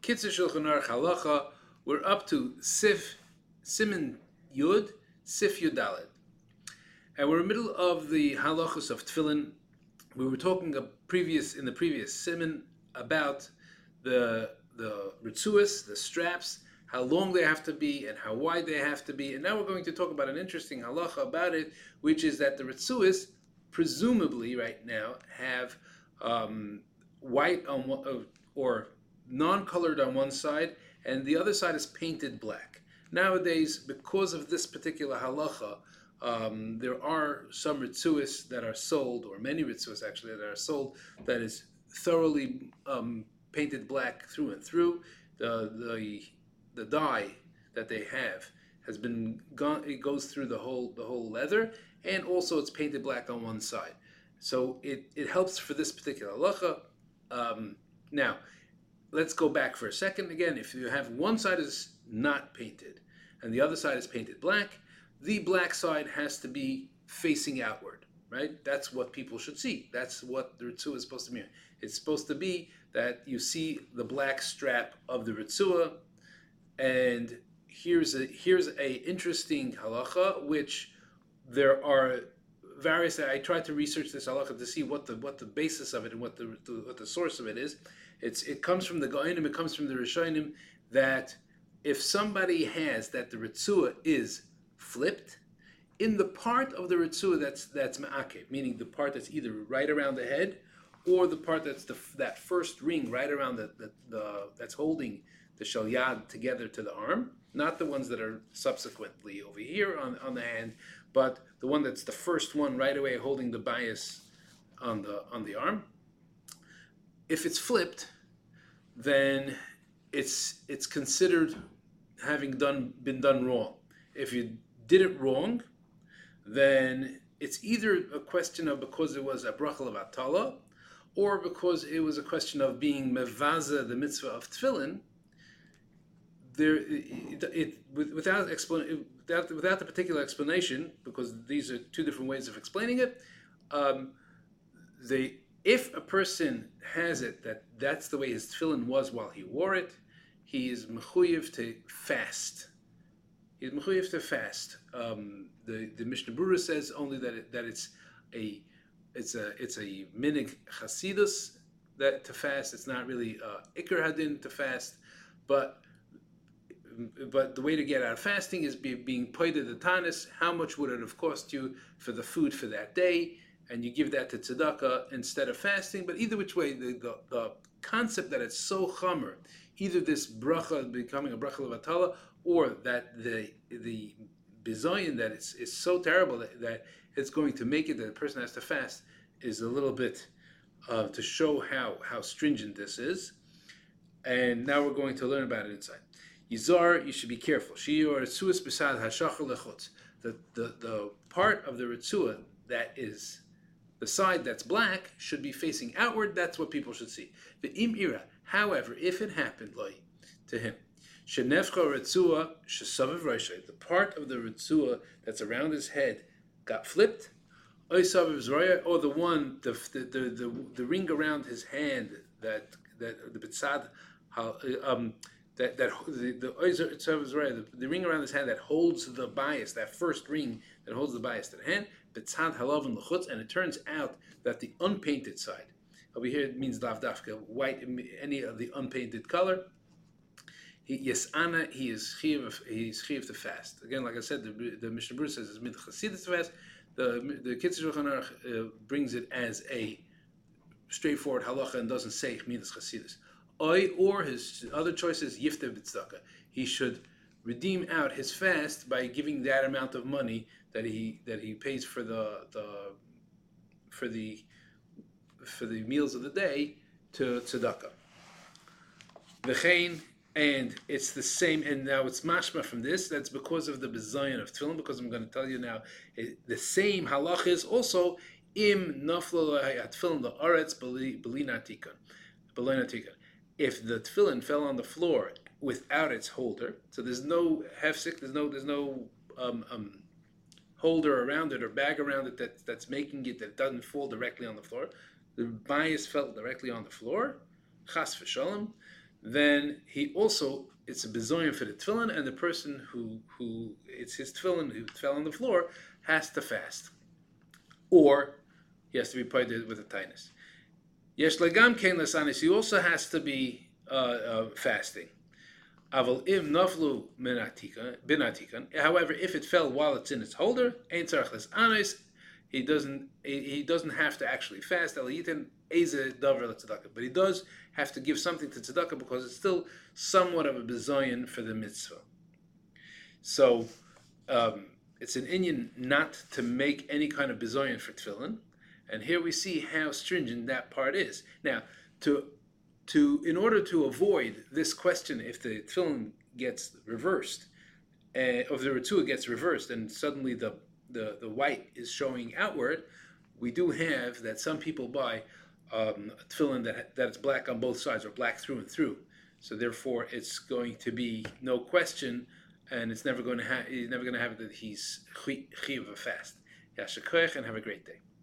Kitzur Shulchan Aruch Halacha. We're up to Siman Yud, Sif Yud Dalet. And we're in the middle of the halachos of tefillin. We were talking in the previous siman about the ritzuas, the straps, how long they have to be and how wide they have to be. And now we're going to talk about an interesting halacha about it, which is that the ritzuas, presumably right now, have white on one, or non-colored on one side, and the other side is painted black. Nowadays, because of this particular halacha, there are some ritzuas that are sold, or many ritzuas actually that are sold, that is thoroughly painted black through and through. The dye that they have has been gone. It goes through the whole leather, and also it's painted black on one side. So it helps for this particular halacha. Now, let's go back for a second again. If you have one side is not painted and the other side is painted black, the black side has to be facing outward, right? That's what people should see. That's what the ritzua is supposed to be. It's supposed to be that you see the black strap of the ritzua. And here's a interesting halacha, which there are various. I tried to research this halacha to see what the basis of it and what the source of it is. It comes from the Gaonim, it comes from the Rishonim, that if somebody has that the ritzua is flipped, in the part of the ritzua that's ma'akev, meaning the part that's either right around the head, or the part that's that first ring right around that's holding the shalyad together to the arm, not the ones that are subsequently over here on the hand, but the one that's the first one right away holding the bias on the arm. If it's flipped, then it's considered having been done wrong. If you did it wrong, then it's either a question of because it was a bracha of atala, or because it was a question of being mevaza, the mitzvah of tefillin. Without the particular explanation, because these are two different ways of explaining it, if a person has it that's the way his tefillin was while he wore it, he is mechuyev to fast. He's mechuyev to fast. The Mishnah Berurah says only that it's a minig chasidus that to fast. It's not really ikar hadin to fast, but the way to get out of fasting is being poided the tanis. How much would it have cost you for the food for that day? And you give that to tzedakah instead of fasting. But either which way, the concept that it's so chamer, either this bracha becoming a bracha levatala, or that the bizayin that is so terrible that it's going to make it that the person has to fast, is a little bit to show how stringent this is. And now we're going to learn about it inside. Yizar, you should be careful. Shiur ritzuas b'sad hashachar lechutz. The part of the ritzua that is the side that's black should be facing outward. That's what people should see. The im ira. However, if it happened to him, shenefcha ritzua shesaviv roshei, the part of the ritzua that's around his head got flipped, or the one the ring around his hand that the bitzad the ring around his hand that holds the bias, that first ring that holds the bias to the hand, bitzad halav and lechutz, and it turns out that the unpainted side, over here it means lav dafka, white, any of the unpainted color, he is chiv to fast. Again, like I said, the Mishnah Berurah says it's mid chasidus to fast. The Kitzur Shulchan Aruch brings it as a straightforward halacha and doesn't say midas chasidus. Or his other choice is yifta b'tzedakah. He should redeem out his fast by giving that amount of money that he pays for the meals of the day to tzedakah. V'chein, and it's the same. And now it's mashma from this. That's because of the bizayin of tefillin. Because I'm going to tell you now, the same halach is also im nafla tefillin the aretz belina tikkun. If the tefillin fell on the floor without its holder, so there's no hefsek, there's no holder around it or bag around it that's making it that it doesn't fall directly on the floor. The bias fell directly on the floor. Chas v'shalom. then he also, it's a bizoyan for the tefillin, and the person who it's his tefillin who fell on the floor has to fast, or he has to be paid with a tinus. Yesh legam kein lasanis. He also has to be fasting. Aval im naflu binatikan. However, if it fell while it's in its holder, ein tzarich lesanis. He doesn't have to actually fast. But he does have to give something to tzedakah because it's still somewhat of a bizoyan for the mitzvah. So it's an inyan not to make any kind of bizoyan for tefillin, and here we see how stringent that part is. Now, in order to avoid this question, if the tefillin gets reversed, if the retua gets reversed, and suddenly the white is showing outward, we do have that some people buy a tefillin that's black on both sides, or black through and through. So therefore, it's going to be no question, and it's never going to have. He's never going to have that he's chiv of a fast. Yashar koach, and have a great day.